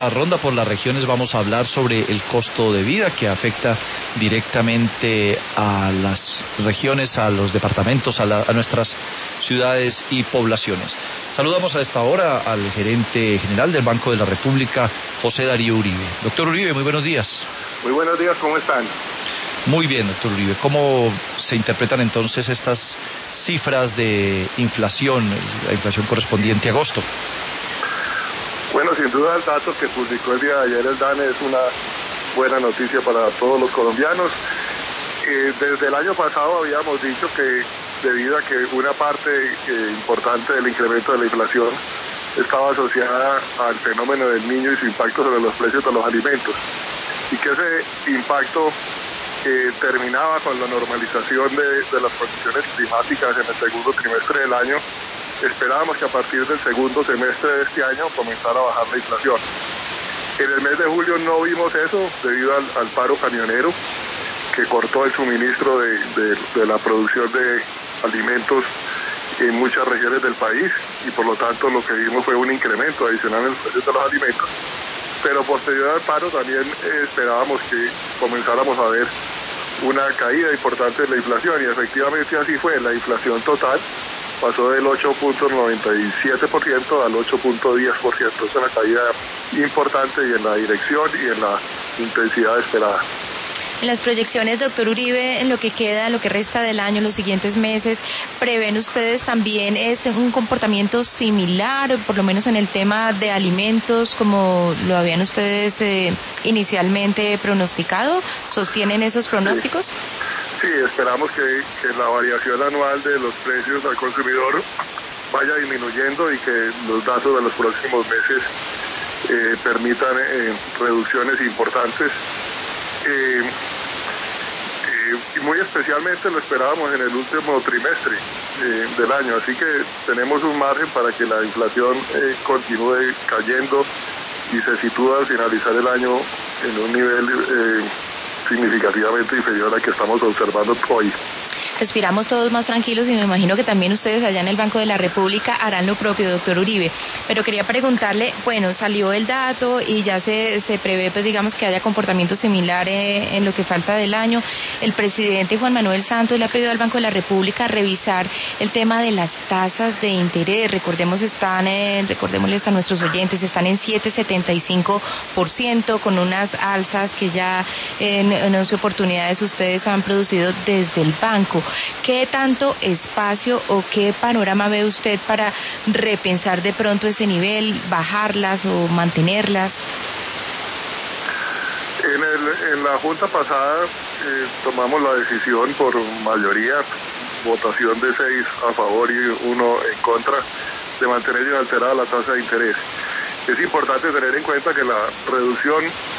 ronda por las regiones vamos a hablar sobre el costo de vida que afecta directamente a las regiones, a los departamentos, a nuestras ciudades y poblaciones. Saludamos a esta hora al gerente general del Banco de la República, José Darío Uribe. Doctor Uribe, muy buenos días. Muy buenos días, ¿cómo están? Muy bien, doctor Uribe. ¿Cómo se interpretan entonces estas cifras de inflación, la inflación correspondiente a agosto? Bueno, sin duda el dato que publicó el día de ayer el DANE es una buena noticia para todos los colombianos. Desde el año pasado habíamos dicho que debido a que una parte importante del incremento de la inflación estaba asociada al fenómeno del Niño y su impacto sobre los precios de los alimentos, y que ese impacto terminaba con la normalización de las condiciones climáticas en el segundo trimestre del año. Esperábamos que a partir del segundo semestre de este año comenzara a bajar la inflación. En el mes de julio no vimos eso debido al paro camionero que cortó el suministro de la producción de alimentos en muchas regiones del país, y por lo tanto lo que vimos fue un incremento adicional en los precios de los alimentos. Pero posterior al paro también esperábamos que comenzáramos a ver una caída importante de la inflación, y efectivamente así fue. La inflación total pasó del 8.97% al 8.10%. Es una caída importante y en la dirección y en la intensidad esperada. En las proyecciones, doctor Uribe, en lo que queda, lo que resta del año, los siguientes meses, ¿prevén ustedes también un comportamiento similar, por lo menos en el tema de alimentos, como lo habían ustedes inicialmente pronosticado? ¿Sostienen esos pronósticos? Sí, esperamos que la variación anual de los precios al consumidor vaya disminuyendo y que los datos de los próximos meses permitan reducciones importantes. Y muy especialmente lo esperábamos en el último trimestre del año, así que tenemos un margen para que la inflación continúe cayendo y se sitúe al finalizar el año en un nivel significativamente inferior al que estamos observando hoy. Respiramos todos más tranquilos, y me imagino que también ustedes allá en el Banco de la República harán lo propio, doctor Uribe. Pero quería preguntarle, bueno, salió el dato y ya se prevé, pues digamos, que haya comportamiento similar en lo que falta del año. El presidente Juan Manuel Santos le ha pedido al Banco de la República revisar el tema de las tasas de interés. Recordémosles a nuestros oyentes, están en 7.75%, con unas alzas que ya en 11 oportunidades ustedes han producido desde el banco. ¿Qué tanto espacio o qué panorama ve usted para repensar de pronto ese nivel, bajarlas o mantenerlas? En la junta pasada tomamos la decisión por mayoría, votación de 6 a favor y 1 en contra, de mantener inalterada la tasa de interés. Es importante tener en cuenta que la reducción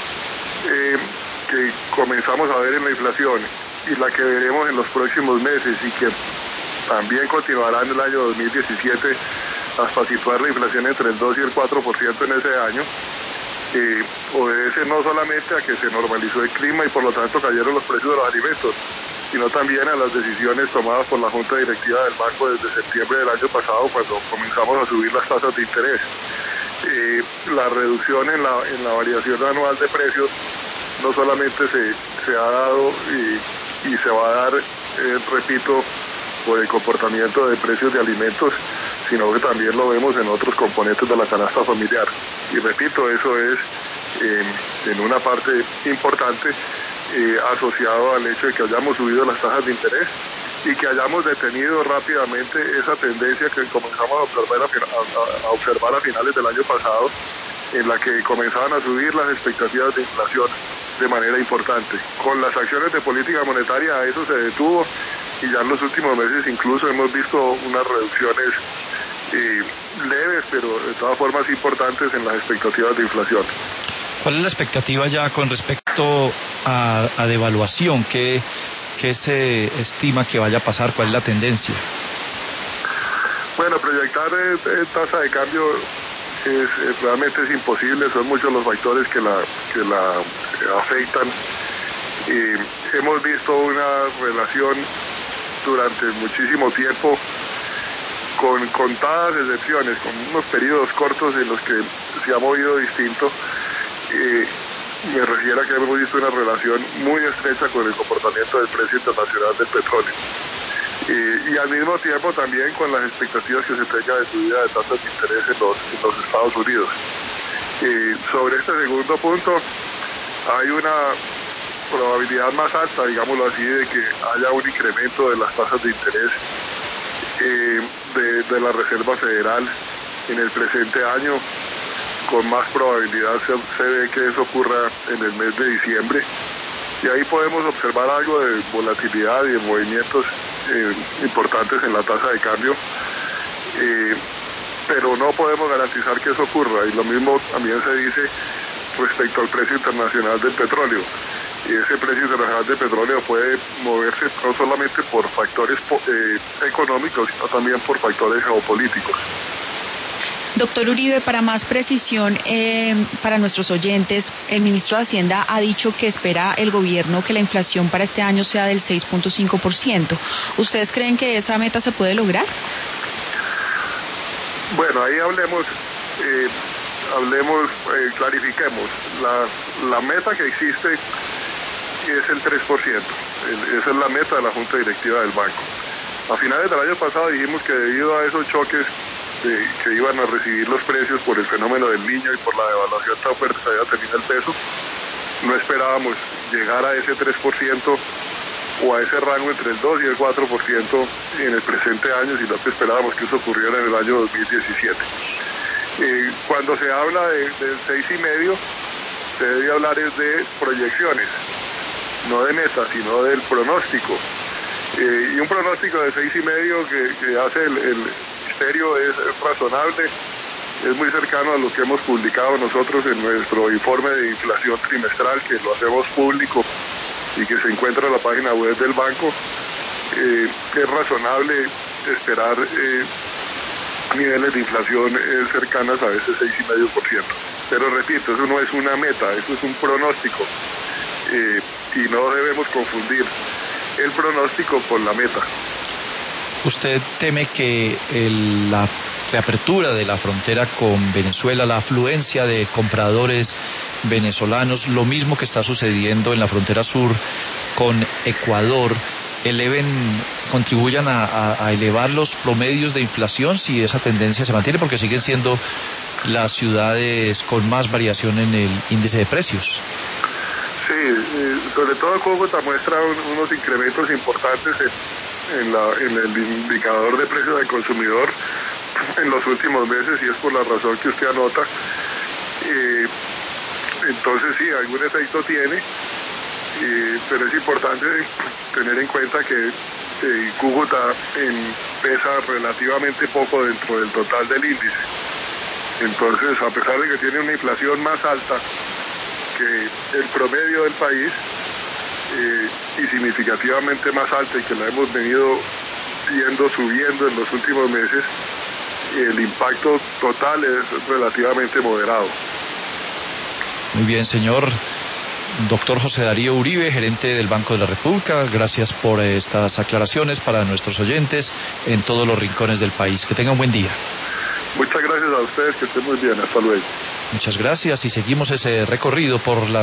que comenzamos a ver en la inflación y la que veremos en los próximos meses, y que también continuará en el año 2017 hasta situar la inflación entre el 2 y el 4% en ese año, obedece no solamente a que se normalizó el clima y por lo tanto cayeron los precios de los alimentos, sino también a las decisiones tomadas por la Junta Directiva del Banco desde septiembre del año pasado, cuando comenzamos a subir las tasas de interés. La reducción en la variación anual de precios no solamente se ha dado y se va a dar, repito, por el comportamiento de precios de alimentos, sino que también lo vemos en otros componentes de la canasta familiar. Y repito, eso es en una parte importante asociado al hecho de que hayamos subido las tasas de interés y que hayamos detenido rápidamente esa tendencia que comenzamos a observar a finales del año pasado, en la que comenzaban a subir las expectativas de inflación de manera importante. Con las acciones de política monetaria eso se detuvo, y ya en los últimos meses incluso hemos visto unas reducciones leves, pero de todas formas importantes en las expectativas de inflación. ¿Cuál es la expectativa ya con respecto a devaluación? ¿Qué se estima que vaya a pasar? ¿Cuál es la tendencia? Bueno, proyectar tasa de cambio realmente es imposible, son muchos los factores que la afectan. Hemos visto una relación durante muchísimo tiempo, con contadas excepciones, con unos periodos cortos en los que se ha movido distinto, me refiero a que hemos visto una relación muy estrecha con el comportamiento del precio internacional del petróleo. Y al mismo tiempo también con las expectativas que se tenga de subida de tasas de interés en los Estados Unidos. Sobre este segundo punto, hay una probabilidad más alta, digámoslo así, de que haya un incremento de las tasas de interés de la Reserva Federal en el presente año. Con más probabilidad se ve que eso ocurra en el mes de diciembre, y ahí podemos observar algo de volatilidad y de movimientos importantes en la tasa de cambio, pero no podemos garantizar que eso ocurra, y lo mismo también se dice respecto al precio internacional del petróleo. Y ese precio internacional del petróleo puede moverse no solamente por factores económicos, sino también por factores geopolíticos. Doctor Uribe, para más precisión, para nuestros oyentes, el ministro de Hacienda ha dicho que espera el gobierno que la inflación para este año sea del 6.5%. ¿Ustedes creen que esa meta se puede lograr? Bueno, ahí clarifiquemos. La meta que existe es el 3%. Esa es la meta de la Junta Directiva del banco. A finales del año pasado dijimos que debido a esos choques que iban a recibir los precios por el fenómeno del Niño y por la devaluación tan fuerte que había tenido el peso, no esperábamos llegar a ese 3% o a ese rango entre el 2 y el 4% en el presente año, sino que esperábamos que eso ocurriera en el año 2017. Cuando se habla del 6,5%, se debe hablar es de proyecciones, no de metas, sino del pronóstico. Y un pronóstico de 6,5% que hace el ministerio es razonable, es muy cercano a lo que hemos publicado nosotros en nuestro informe de inflación trimestral, que lo hacemos público y que se encuentra en la página web del banco. Es razonable esperar niveles de inflación cercanas a ese 6,5%. Pero repito, eso no es una meta, eso es un pronóstico, y no debemos confundir el pronóstico con la meta. ¿Usted teme que la reapertura de la frontera con Venezuela, la afluencia de compradores venezolanos, lo mismo que está sucediendo en la frontera sur con Ecuador, contribuyan a elevar los promedios de inflación si esa tendencia se mantiene, porque siguen siendo las ciudades con más variación en el índice de precios? Sí, sobre todo Cúcuta muestra unos incrementos importantes en el indicador de precios del consumidor en los últimos meses, y es por la razón que usted anota. Entonces sí, algún efecto tiene, pero es importante tener en cuenta que Cúcuta pesa relativamente poco dentro del total del índice. Entonces, a pesar de que tiene una inflación más alta que el promedio del país, y significativamente más alta, y que la hemos venido viendo subiendo en los últimos meses, el impacto total es relativamente moderado. Muy bien, señor doctor José Darío Uribe, gerente del Banco de la República. Gracias por estas aclaraciones para nuestros oyentes en todos los rincones del país. Que tengan un buen día. Muchas gracias a ustedes, que estén muy bien. Hasta luego. Muchas gracias, y seguimos ese recorrido por la